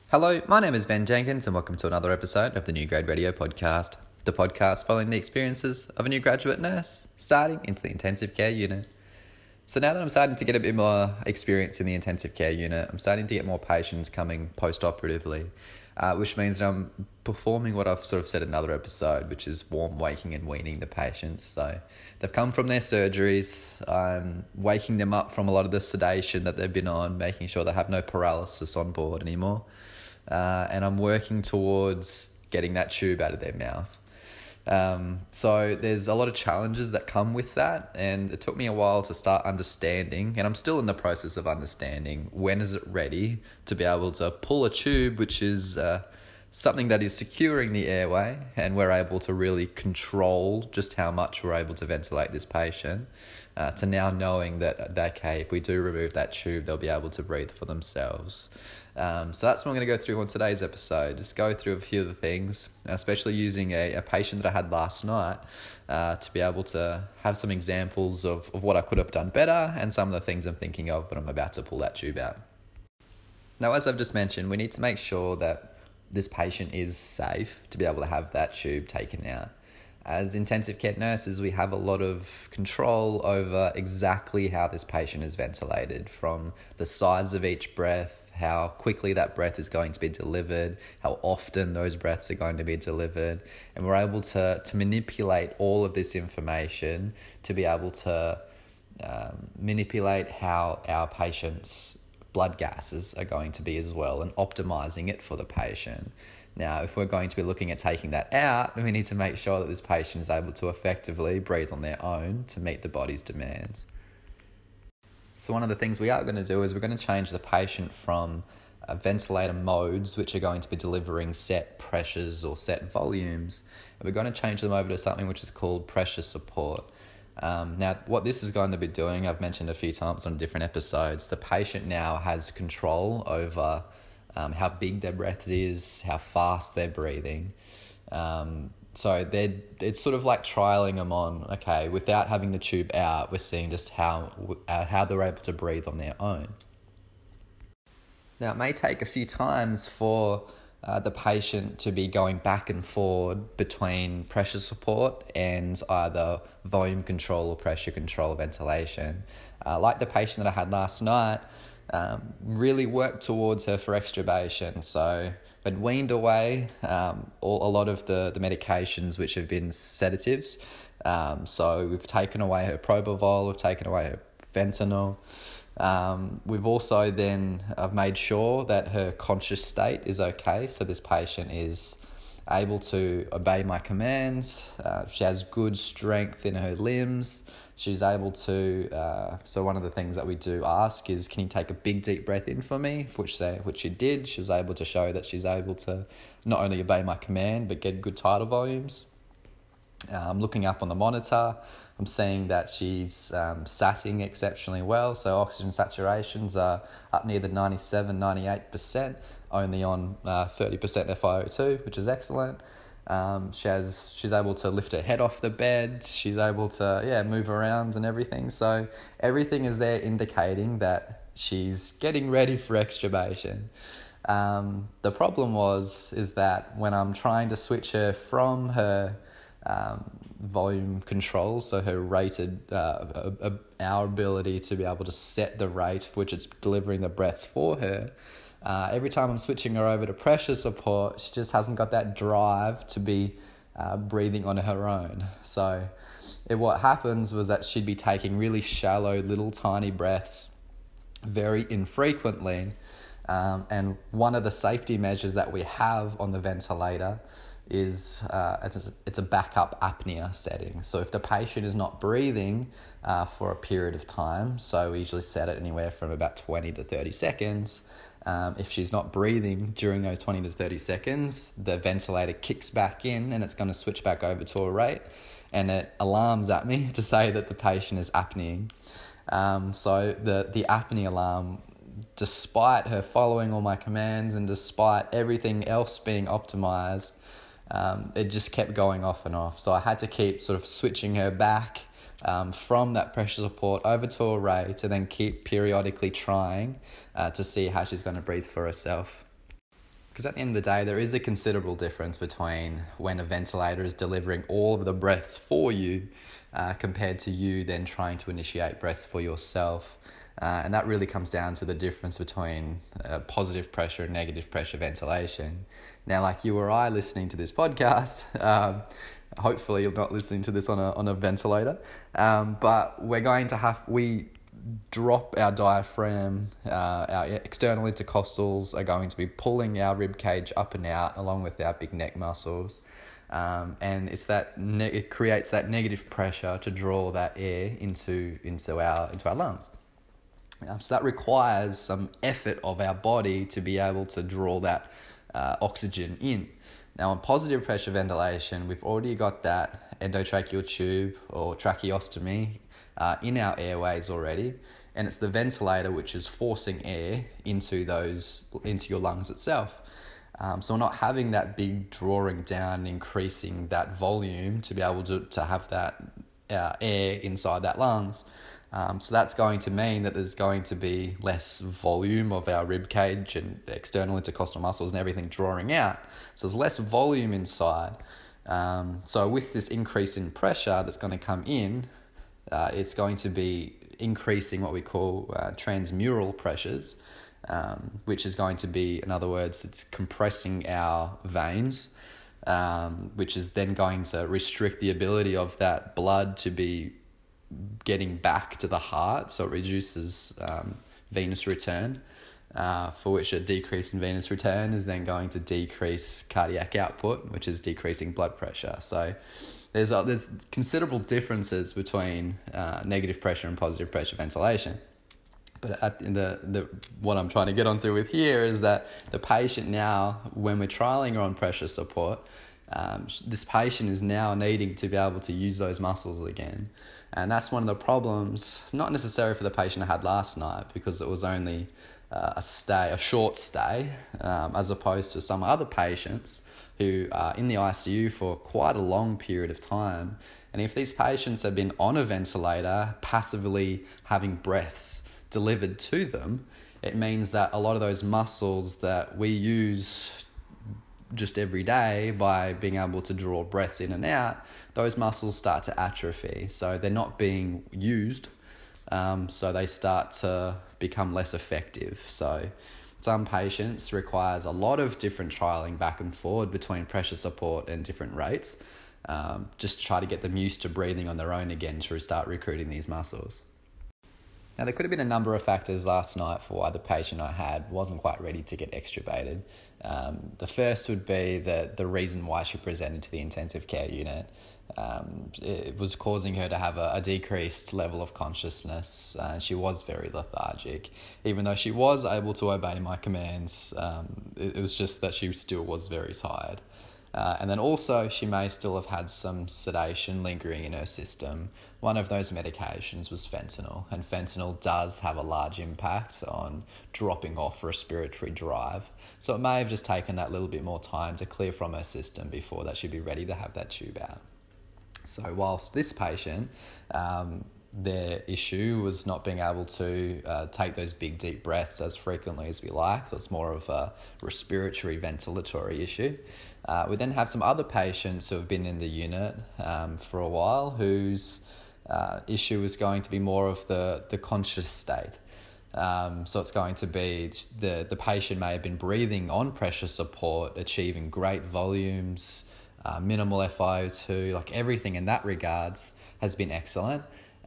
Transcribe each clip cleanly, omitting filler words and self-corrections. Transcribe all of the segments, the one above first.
Hello, my name is Ben Jenkins and welcome to another episode of the New Grade Radio Podcast, the podcast following the experiences of a new graduate nurse starting into the intensive care unit. So now that I'm starting to get a bit more experience in the intensive care unit, I'm starting to get more patients coming post-operatively, which means that I'm performing what I've sort of said in another episode, which is warm waking and weaning the patients. So they've come from their surgeries, I'm waking them up from a lot of the sedation that they've been on, making sure they have no paralysis on board anymore. And I'm working towards getting that tube out of their mouth. So there's a lot of challenges that come with that, and it took me a while to start understanding, and I'm still in the process of understanding when is it ready to be able to pull a tube, which is something that is securing the airway, and we're able to really control just how much we're able to ventilate this patient, to now knowing that, okay, if we do remove that tube, they'll be able to breathe for themselves. So that's what I'm going to go through on today's episode. Just go through a few of the things, especially using a patient that I had last night, to be able to have some examples of what I could have done better and some of the things I'm thinking of when I'm about to pull that tube out. Now, as I've just mentioned, we need to make sure that this patient is safe to be able to have that tube taken out. As intensive care nurses, we have a lot of control over exactly how this patient is ventilated, from the size of each breath, how quickly that breath is going to be delivered, how often those breaths are going to be delivered. And we're able to manipulate all of this information to be able to manipulate how our patient's blood gases are going to be as well, and optimizing it for the patient. Now, if we're going to be looking at taking that out, we need to make sure that this patient is able to effectively breathe on their own to meet the body's demands. So one of the things we are going to do is we're going to change the patient from ventilator modes, which are going to be delivering set pressures or set volumes, and we're going to change them over to something which is called pressure support. Now, what this is going to be doing, I've mentioned a few times on different episodes, the patient now has control over how big their breath is, how fast they're breathing. So it's sort of like trialing them on, okay, without having the tube out, we're seeing just how they're able to breathe on their own. Now, it may take a few times for the patient to be going back and forward between pressure support and either volume control or pressure control ventilation. Like the patient that I had last night, really worked towards her for extubation. So I'd weaned away a lot of the medications which have been sedatives. So we've taken away her propofol, we've taken away her fentanyl. We've also then made sure that her conscious state is okay. So this patient is able to obey my commands. She has good strength in her limbs. She's able to, so one of the things that we do ask is, can you take a big deep breath in for me? Which she did. She was able to show that she's able to not only obey my command, but get good tidal volumes. I'm looking up on the monitor. I'm seeing that she's satting exceptionally well. So oxygen saturations are up near the 97, 98%, only on 30% FiO2, which is excellent. She's able to lift her head off the bed. She's able to move around and everything. So everything is there indicating that she's getting ready for extubation. The problem is that when I'm trying to switch her from her volume control, so her rated, our ability to be able to set the rate for which it's delivering the breaths for her, every time I'm switching her over to pressure support, she just hasn't got that drive to be breathing on her own. So what happens was that she'd be taking really shallow, little tiny breaths very infrequently. And one of the safety measures that we have on the ventilator is it's a backup apnea setting. So if the patient is not breathing for a period of time, so we usually set it anywhere from about 20 to 30 seconds. If she's not breathing during those 20 to 30 seconds, the ventilator kicks back in and it's going to switch back over to a rate, and it alarms at me to say that the patient is apneaing. So the apnea alarm, despite her following all my commands and despite everything else being optimized, it just kept going off and off. So I had to keep sort of switching her back from that pressure support over to a rate, to then keep periodically trying to see how she's going to breathe for herself. Because at the end of the day, there is a considerable difference between when a ventilator is delivering all of the breaths for you compared to you then trying to initiate breaths for yourself. And that really comes down to the difference between positive pressure and negative pressure ventilation. Now, like you or I listening to this podcast, hopefully you're not listening to this on a ventilator, but we drop our diaphragm, our external intercostals are going to be pulling our rib cage up and out along with our big neck muscles. And it's it creates that negative pressure to draw that air into our lungs. So that requires some effort of our body to be able to draw that oxygen in. Now, on positive pressure ventilation, we've already got that endotracheal tube or tracheostomy in our airways already, and it's the ventilator which is forcing air into your lungs itself. So we're not having that big drawing down, increasing that volume to be able to have that air inside that lungs. So that's going to mean that there's going to be less volume of our rib cage and the external intercostal muscles and everything drawing out. So there's less volume inside. So with this increase in pressure that's going to come in, it's going to be increasing what we call transmural pressures, which is going to be, in other words, it's compressing our veins, which is then going to restrict the ability of that blood to be getting back to the heart, so it reduces venous return, for which a decrease in venous return is then going to decrease cardiac output, which is decreasing blood pressure. So there's considerable differences between negative pressure and positive pressure ventilation. But what I'm trying to get onto with here is that the patient now, when we're trialing her on pressure support, this patient is now needing to be able to use those muscles again. And that's one of the problems, not necessarily for the patient I had last night, because it was only a short stay, as opposed to some other patients who are in the ICU for quite a long period of time. And if these patients have been on a ventilator, passively having breaths delivered to them, it means that a lot of those muscles that we use just every day by being able to draw breaths in and out, those muscles start to atrophy. So they're not being used, so they start to become less effective. So some patients requires a lot of different trialing back and forward between pressure support and different rates, just to try to get them used to breathing on their own again to start recruiting these muscles. Now, there could have been a number of factors last night for why the patient I had wasn't quite ready to get extubated. The first would be the reason why she presented to the intensive care unit. It was causing her to have a decreased level of consciousness. She was very lethargic. Even though she was able to obey my commands, it was just that she still was very tired. And then also she may still have had some sedation lingering in her system. One of those medications was fentanyl, and fentanyl does have a large impact on dropping off respiratory drive. So it may have just taken that little bit more time to clear from her system before that she'd be ready to have that tube out. So whilst this patient, their issue was not being able to take those big deep breaths as frequently as we like, so it's more of a respiratory ventilatory issue. We then have some other patients who have been in the unit for a while whose issue is going to be more of the conscious state. So it's going to be the patient may have been breathing on pressure support, achieving great volumes, minimal FiO2, like everything in that regards has been excellent.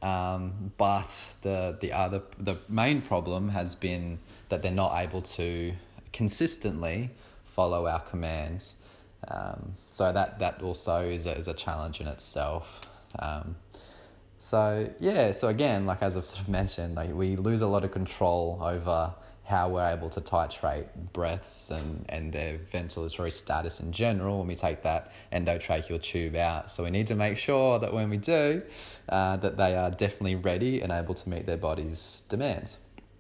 But the main problem has been that they're not able to consistently follow our commands. So that also is a challenge in itself. So again, like as I've sort of mentioned, like we lose a lot of control over how we're able to titrate breaths and their ventilatory status in general when we take that endotracheal tube out. So we need to make sure that when we do, that they are definitely ready and able to meet their body's demands.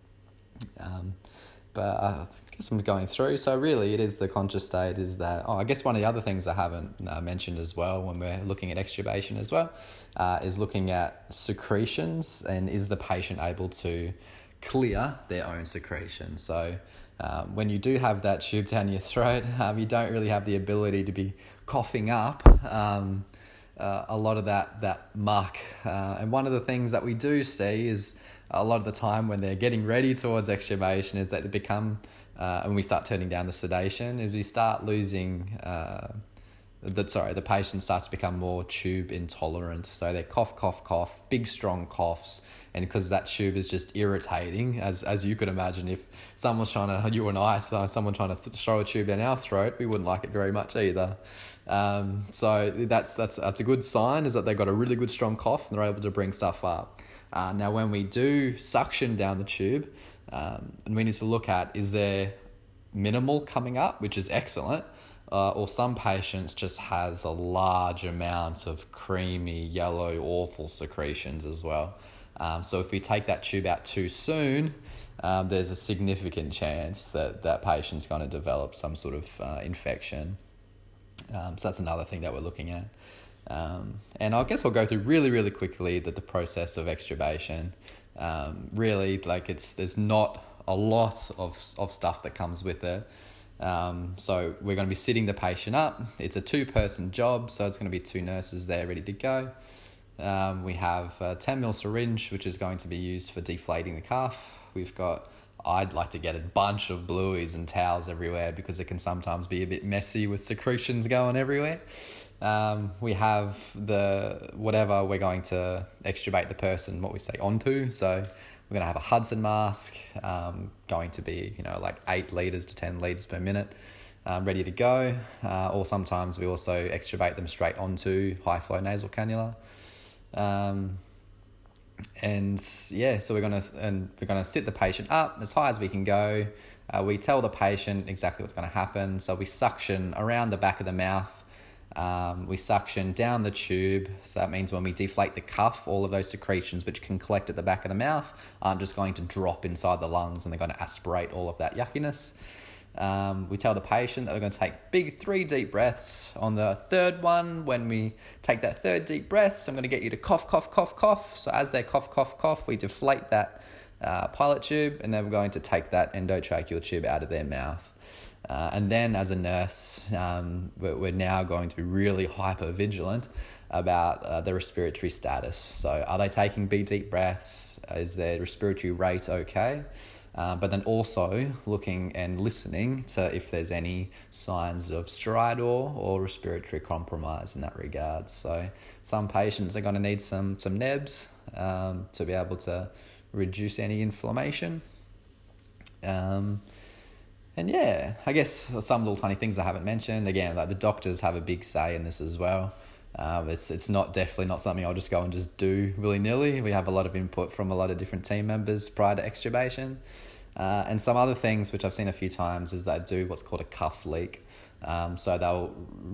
But I guess I'm going through. So really it is the conscious state is that, I guess one of the other things I haven't mentioned as well when we're looking at extubation as well, is looking at secretions and is the patient able to clear their own secretion. So When you do have that tube down your throat, you don't really have the ability to be coughing up a lot of that muck. And one of the things that we do see is a lot of the time when they're getting ready towards extubation is that they become, and we start turning down the sedation, is we start losing, the patient starts to become more tube intolerant. So they cough, big strong coughs. And because that tube is just irritating, as you could imagine, if someone's trying to, you and I, someone trying to throw a tube down our throat, we wouldn't like it very much either. So that's a good sign, is that they've got a really good strong cough and they're able to bring stuff up. Now, when we do suction down the tube, and we need to look at, is there minimal coming up, which is excellent, or some patients just has a large amount of creamy, yellow, awful secretions as well. So if we take that tube out too soon, there's a significant chance that that patient's going to develop some sort of infection. So that's another thing that we're looking at. And I guess I'll go through really quickly the process of extubation. Really, there's not a lot of stuff that comes with it. So we're going to be sitting the patient up. It's a 2-person job, so it's going to be 2 nurses there ready to go. We have a 10 ml syringe, which is going to be used for deflating the cuff. I'd like to get a bunch of blueies and towels everywhere because it can sometimes be a bit messy with secretions going everywhere. We have whatever we're going to extubate the person, what we say, onto. So we're going to have a Hudson mask, going to be, 8 litres to 10 litres per minute, ready to go. Or sometimes we also extubate them straight onto high flow nasal cannula. So we're gonna sit the patient up as high as we can go. We tell the patient exactly what's going to happen. So we suction around the back of the mouth. We suction down the tube. So that means when we deflate the cuff, all of those secretions which can collect at the back of the mouth aren't just going to drop inside the lungs, and they're going to aspirate all of that yuckiness. We tell the patient that we're going to take big 3 deep breaths. On the third one, when we take that third deep breath, I'm going to get you to cough. So as they cough, we deflate that pilot tube, and then we're going to take that endotracheal tube out of their mouth. And then as a nurse, we're now going to be really hyper vigilant about the respiratory status. So are they taking big deep breaths? Is their respiratory rate okay? But then also looking and listening to if there's any signs of stridor or respiratory compromise in that regard. So some patients are going to need some nebs to be able to reduce any inflammation. I guess some little tiny things I haven't mentioned. Again, the doctors have a big say in this as well. It's definitely not something I'll just go and just do willy-nilly. We have a lot of input from a lot of different team members prior to extubation. And some other things which I've seen a few times is they do what's called a cuff leak. So they'll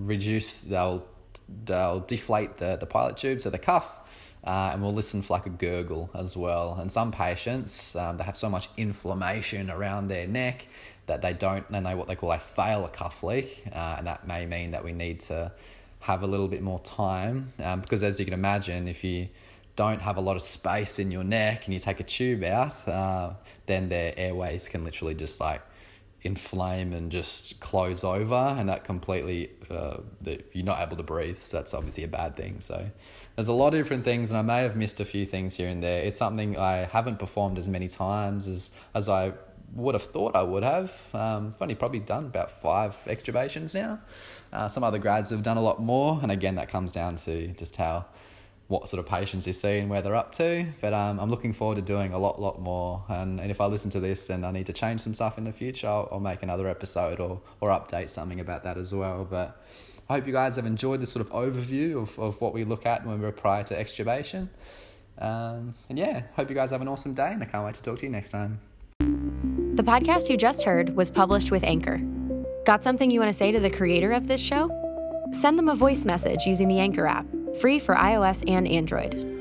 deflate the pilot tube, so the cuff, and we'll listen for like a gurgle as well. And some patients, they have so much inflammation around their neck that they know what they call a fail a cuff leak. And that may mean that we need to have a little bit more time, because as you can imagine, if you don't have a lot of space in your neck and you take a tube out, then their airways can literally just inflame and just close over, and that completely, you're not able to breathe. So that's obviously a bad thing. So there's a lot of different things, and I may have missed a few things here and there. It's something I haven't performed as many times as I would have thought I would have. I've only probably done about 5 extubations now. Some other grads have done a lot more, and again, that comes down to just what sort of patients you see and where they're up to. But I'm looking forward to doing a lot more. And if I listen to this and I need to change some stuff in the future, I'll make another episode or update something about that as well. But I hope you guys have enjoyed this sort of overview of what we look at when we're prior to extubation. Hope you guys have an awesome day, and I can't wait to talk to you next time. The podcast you just heard was published with Anchor. Got something you want to say to the creator of this show? Send them a voice message using the Anchor app, free for iOS and Android.